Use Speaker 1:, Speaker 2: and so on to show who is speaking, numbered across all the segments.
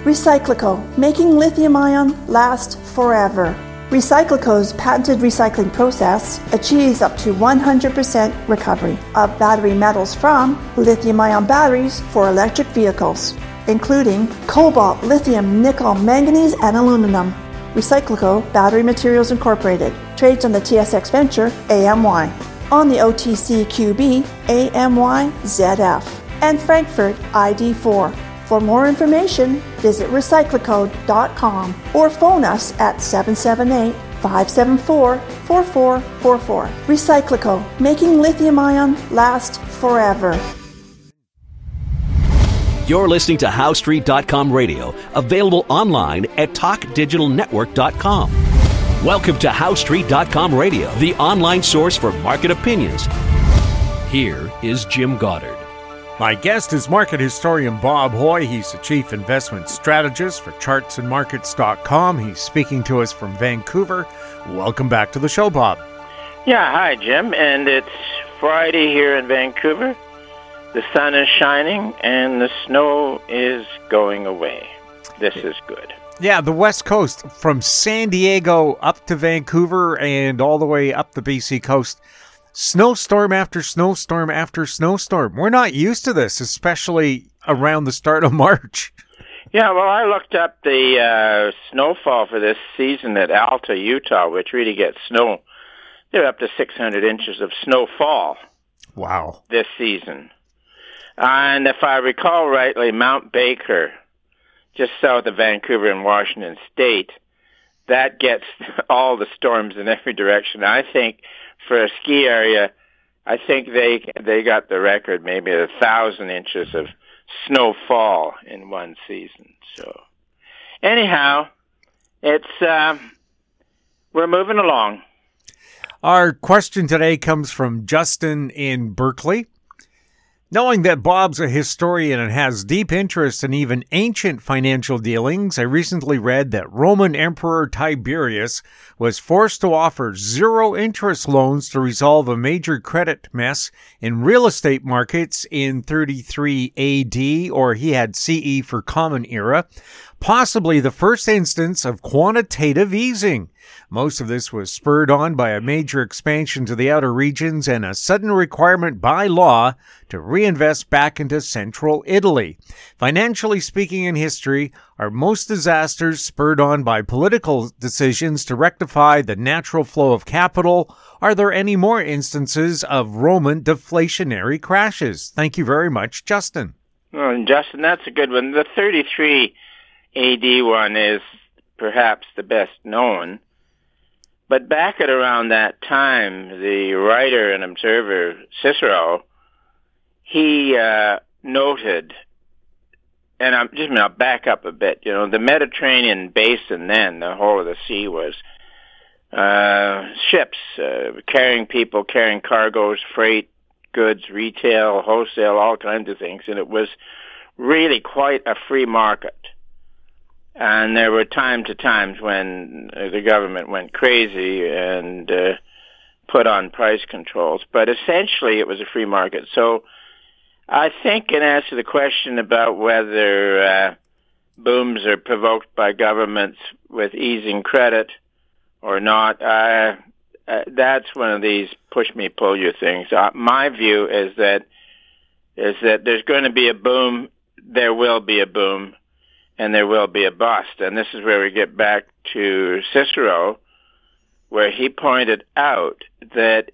Speaker 1: Recyclico, making lithium-ion last forever. Recyclico's patented recycling process achieves up to 100% recovery of battery metals from lithium-ion batteries for electric vehicles, including cobalt, lithium, nickel, manganese, and aluminum. Recyclico Battery Materials Incorporated trades on the TSX Venture AMY, on the OTCQB AMYZF, and Frankfurt ID4. For more information, visit recyclico.com or phone us at 778-574-4444. Recyclico, making lithium-ion last forever.
Speaker 2: You're listening to HowStreet.com radio, available online at TalkDigitalNetwork.com. Welcome to HowStreet.com radio, the online source for market opinions. Here is Jim Goddard.
Speaker 3: My guest is market historian Bob Hoye. He's the chief investment strategist for chartsandmarkets.com. He's speaking to us from Vancouver. Welcome back to the show, Bob.
Speaker 4: Yeah, hi, Jim. And it's Friday here in Vancouver. The sun is shining and the snow is going away. This is good.
Speaker 3: Yeah, the West Coast, from San Diego up to Vancouver and all the way up the BC coast. Snowstorm after snowstorm after snowstorm. We're not used to this, especially around the start of March.
Speaker 4: Yeah, well, I looked up the snowfall for this season at Alta, Utah, which really gets snow. They're up to 600 inches of snowfall.
Speaker 3: Wow.
Speaker 4: This season. And if I recall rightly, Mount Baker, just south of Vancouver in Washington State, that gets all the storms in every direction. I think for a ski area, I think they got the record, maybe 1,000 inches of snowfall in one season. So, anyhow, it's we're moving along.
Speaker 3: Our question today comes from Justin in Berkeley. Knowing that Bob's a historian and has deep interest in even ancient financial dealings, I recently read that Roman Emperor Tiberius was forced to offer zero-interest loans to resolve a major credit mess in real estate markets in 33 AD, or he had CE for Common Era, possibly the first instance of quantitative easing. Most of this was spurred on by a major expansion to the outer regions and a sudden requirement by law to reinvest back into central Italy. Financially speaking, in history, are most disasters spurred on by political decisions to rectify the natural flow of capital? Are there any more instances of Roman deflationary crashes? Thank you very much, Justin.
Speaker 4: Well, Justin, that's a good one. The 33 AD one is perhaps the best known. But back at around that time, the writer and observer Cicero, he noted, and I'll back up a bit. You know, the Mediterranean basin then, the whole of the sea was ships carrying people, carrying cargoes, freight, goods, retail, wholesale, all kinds of things, and it was really quite a free market. And there were times when the government went crazy and put on price controls. But essentially, it was a free market. So I think in answer to the question about whether booms are provoked by governments with easing credit or not, that's one of these push-me, pull-you things. My view is that there's going to be a boom, there will be a boom, and there will be a bust. And this is where we get back to Cicero, where he pointed out that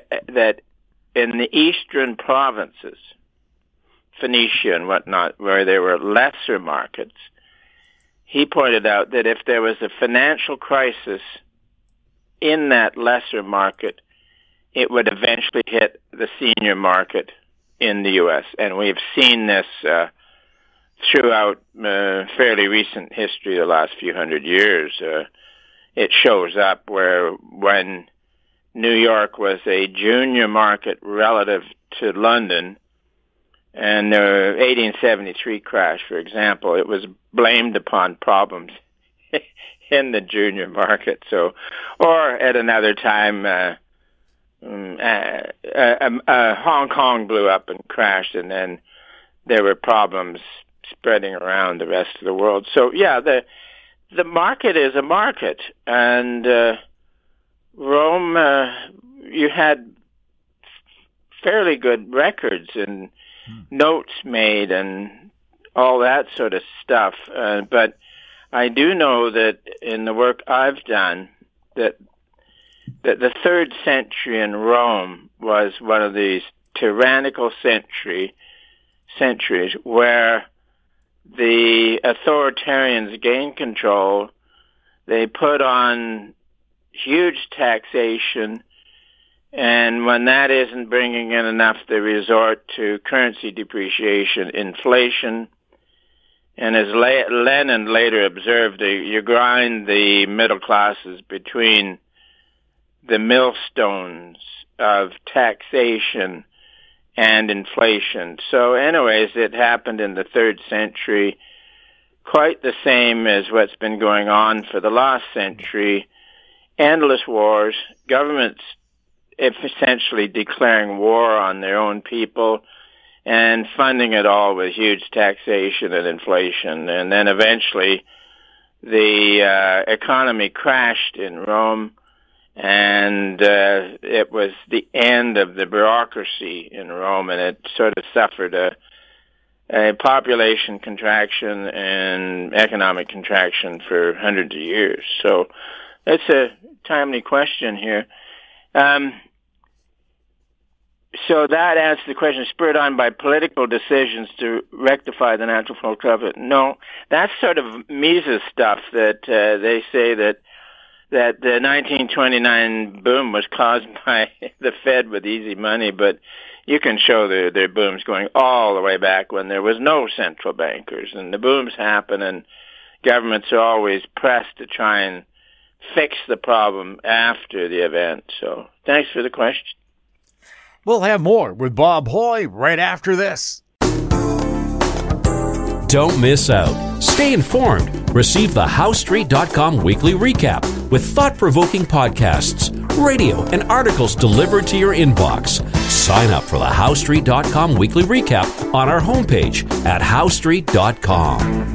Speaker 4: in the eastern provinces, Phoenicia and whatnot, where there were lesser markets, he pointed out that if there was a financial crisis in that lesser market, it would eventually hit the senior market in the U.S. And we've seen this throughout fairly recent history, the last few hundred years. It shows up where when New York was a junior market relative to London, and the 1873 crash, for example, it was blamed upon problems in the junior market. So, or at another time, Hong Kong blew up and crashed, and then there were problems spreading around the rest of the world. So, yeah, the market is a market. And Rome, you had fairly good records and notes made and all that sort of stuff. But I do know that in the work I've done, that the 3rd century in Rome was one of these tyrannical centuries where the authoritarians gained control. They put on huge taxation, and when that isn't bringing in enough, they resort to currency depreciation, inflation. And as Lenin later observed, you grind the middle classes between the millstones of taxation and inflation. So anyways, it happened in the 3rd century, quite the same as what's been going on for the last century. Endless wars, governments essentially declaring war on their own people and funding it all with huge taxation and inflation. And then eventually the economy crashed in Rome, and it was the end of the bureaucracy in Rome, and it sort of suffered a population contraction and economic contraction for hundreds of years. So that's a timely question here. So that answers the question, spurred on by political decisions to rectify the natural flow covenant. No, that's sort of Mises stuff that they say that the 1929 boom was caused by the Fed with easy money, but you can show their booms going all the way back when there was no central bankers. And the booms happen, and governments are always pressed to try and fix the problem after the event. So thanks for the question.
Speaker 3: We'll have more with Bob Hoye right after this.
Speaker 2: Don't miss out. Stay informed. Receive the HowStreet.com weekly recap with thought-provoking podcasts, radio, and articles delivered to your inbox. Sign up for the HowStreet.com weekly recap on our homepage at HowStreet.com.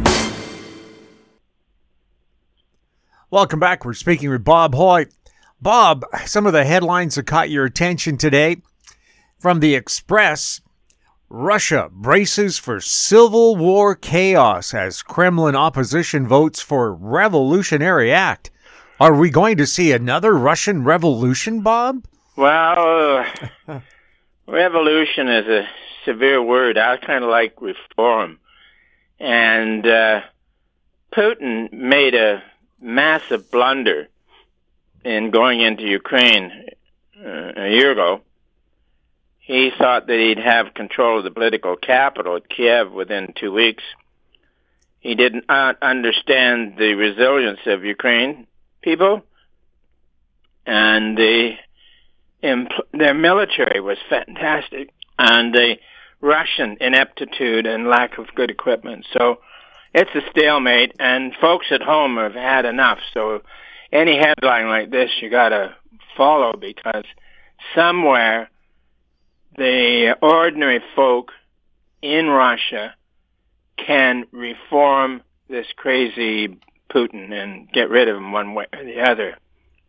Speaker 3: Welcome back. We're speaking with Bob Hoye. Bob, some of the headlines that caught your attention today from the Express: Russia braces for civil war chaos as Kremlin opposition votes for Revolutionary Act. Are we going to see another Russian revolution, Bob?
Speaker 4: Well, revolution is a severe word. I kind of like reform. And Putin made a massive blunder in going into Ukraine a year ago. He thought that he'd have control of the political capital at Kiev within 2 weeks. He did not understand the resilience of Ukraine people, and their military was fantastic, and the Russian ineptitude and lack of good equipment. So it's a stalemate, and folks at home have had enough. So any headline like this you got to follow, because somewhere the ordinary folk in Russia can reform this crazy Putin and get rid of him one way or the other.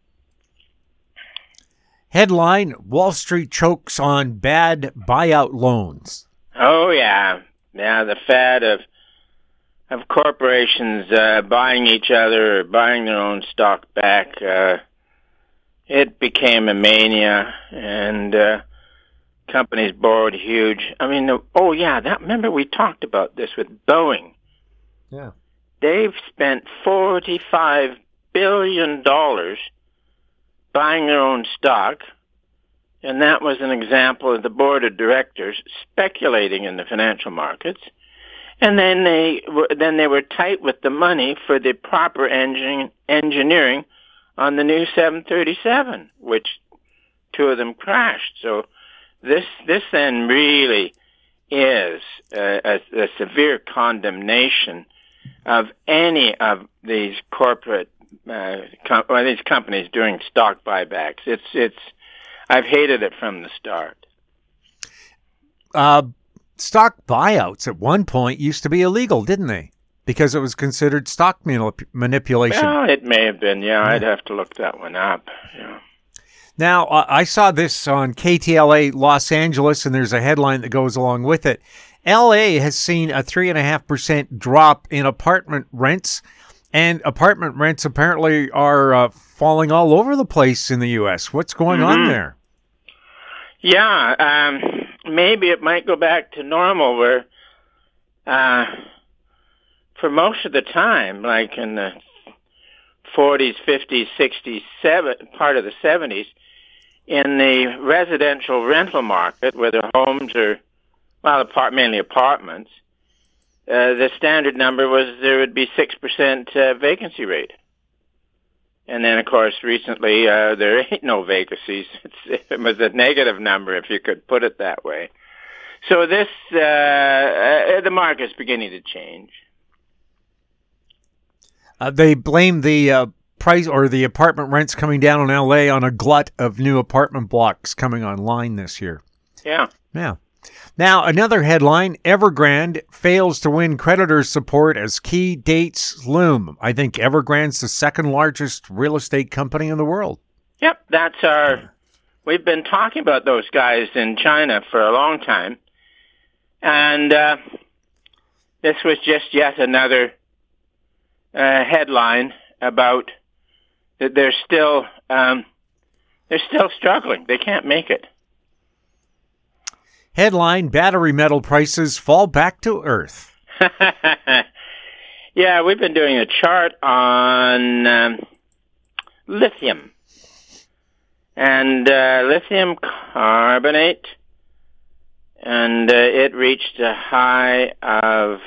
Speaker 3: Headline: Wall Street chokes on bad buyout loans.
Speaker 4: Oh, yeah. Yeah, the fad of corporations buying each other or buying their own stock back. It became a mania, and companies borrowed huge. I mean, remember we talked about this with Boeing.
Speaker 3: Yeah.
Speaker 4: They've spent $45 billion buying their own stock, and that was an example of the board of directors speculating in the financial markets. And then they were tight with the money for the proper engineering on the new 737, which two of them crashed. So this then really is a severe condemnation of any of these corporate these companies doing stock buybacks. I've hated it from the start.
Speaker 3: stock buyouts at one point used to be illegal, didn't they? Because it was considered stock manipulation.
Speaker 4: Well, it may have been. Yeah, I'd have to look that one up. Yeah.
Speaker 3: Now, I saw this on KTLA Los Angeles, and there's a headline that goes along with it. LA has seen a 3.5% drop in apartment rents, and apartment rents apparently are falling all over the place in the U.S. What's going on there?
Speaker 4: Yeah, maybe it might go back to normal where for most of the time, like in the 40s, 50s, 60s, part of the 70s, in the residential rental market, where the homes are, well, mainly apartments, the standard number was there would be 6% vacancy rate. And then, of course, recently there ain't no vacancies. It was a negative number, if you could put it that way. So this, the market's beginning to change.
Speaker 3: They blame the price or the apartment rents coming down in LA on a glut of new apartment blocks coming online this year.
Speaker 4: Yeah.
Speaker 3: Now, another headline, Evergrande fails to win creditors' support as key dates loom. I think Evergrande's the second largest real estate company in the world.
Speaker 4: Yep, we've been talking about those guys in China for a long time. And this was just yet another headline about that they're still struggling. They can't make it.
Speaker 3: Headline, battery metal prices fall back to earth.
Speaker 4: Yeah, we've been doing a chart on lithium. And lithium carbonate, and it reached a high of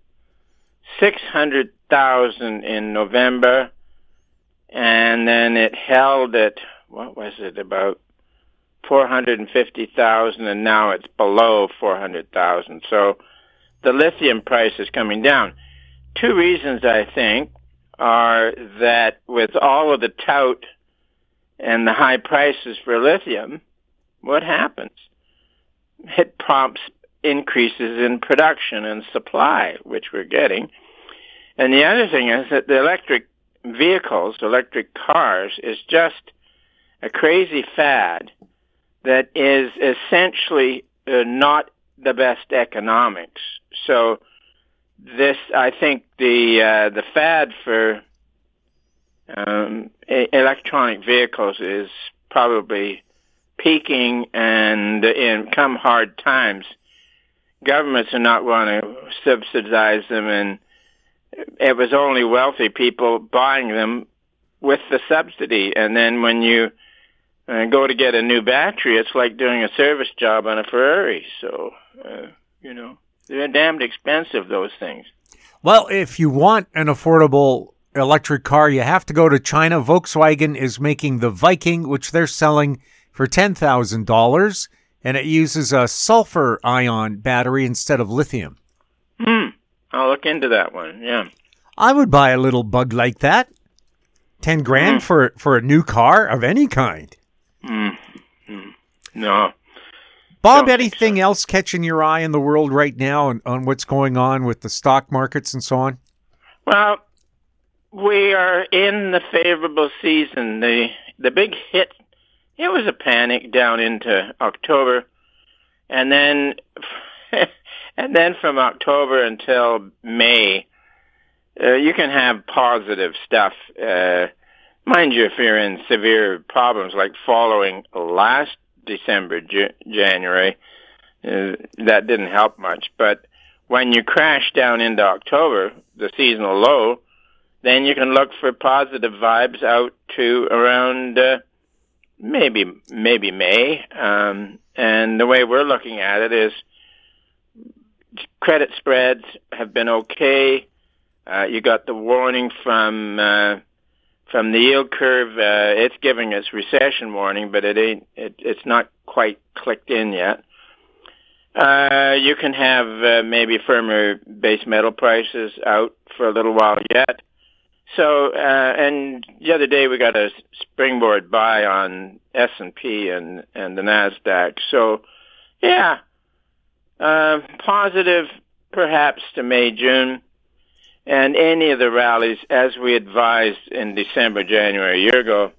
Speaker 4: 600,000 in November, and then it held at, what was it, about 450,000, and now it's below 400,000. So the lithium price is coming down. Two reasons, I think, are that with all of the tout and the high prices for lithium, what happens? It prompts increases in production and supply, which we're getting. And the other thing is that the electric vehicles, electric cars, is just a crazy fad that is essentially not the best economics. So this, I think, the fad for electronic vehicles is probably peaking, and in come hard times, governments are not going to subsidize them, and it was only wealthy people buying them with the subsidy. And then when you go to get a new battery, it's like doing a service job on a Ferrari. So, they're damned expensive, those things.
Speaker 3: Well, if you want an affordable electric car, you have to go to China. Volkswagen is making the Viking, which they're selling for $10,000, and it uses a sulfur ion battery instead of lithium.
Speaker 4: I'll look into that one, yeah.
Speaker 3: I would buy a little bug like that. $10,000 for a new car of any kind.
Speaker 4: No.
Speaker 3: Bob, anything else catching your eye in the world right now on what's going on with the stock markets and so on?
Speaker 4: Well, we are in the favorable season. The big hit, it was a panic down into October, and then from October until May, you can have positive stuff. Mind you, if you're in severe problems like following last December, January, that didn't help much. But when you crash down into October, the seasonal low, then you can look for positive vibes out to around maybe May. And the way we're looking at it is credit spreads have been okay. You got the warning from the yield curve. It's giving us recession warning, but it's not quite clicked in yet. You can have maybe firmer base metal prices out for a little while yet. So, and the other day we got a springboard buy on S&P and the NASDAQ. So, yeah, Positive, perhaps, to May, June. And any of the rallies, as we advised in December, January, a year ago,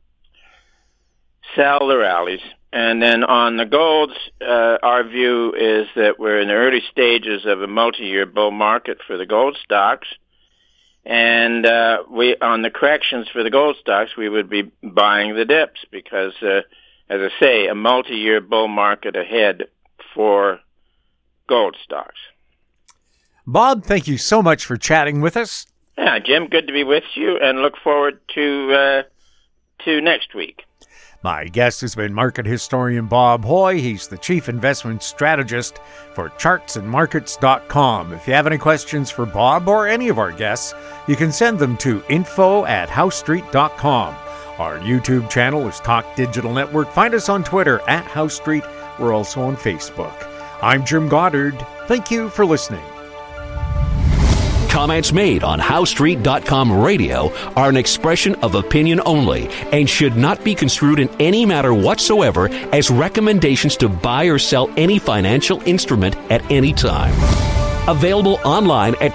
Speaker 4: sell the rallies. And then on the golds, our view is that we're in the early stages of a multi-year bull market for the gold stocks. And on the corrections for the gold stocks, we would be buying the dips because, as I say, a multi-year bull market ahead for gold stocks.
Speaker 3: Bob, thank you so much for chatting with us.
Speaker 4: Yeah, Jim, good to be with you, and look forward to next week.
Speaker 3: My guest has been market historian Bob Hoye. He's the chief investment strategist for chartsandmarkets.com. If you have any questions for Bob or any of our guests, you can send them to info@housestreet.com. Our YouTube channel is Talk Digital Network. Find us on Twitter @HoweStreet. We're also on Facebook. I'm Jim Goddard. Thank you for listening.
Speaker 2: Comments made on HoweStreet.com radio are an expression of opinion only and should not be construed in any matter whatsoever as recommendations to buy or sell any financial instrument at any time. Available online at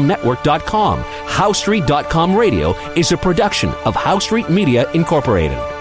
Speaker 2: TalkDigitalNetwork.com. HoweStreet.com radio is a production of HoweStreet Media Incorporated.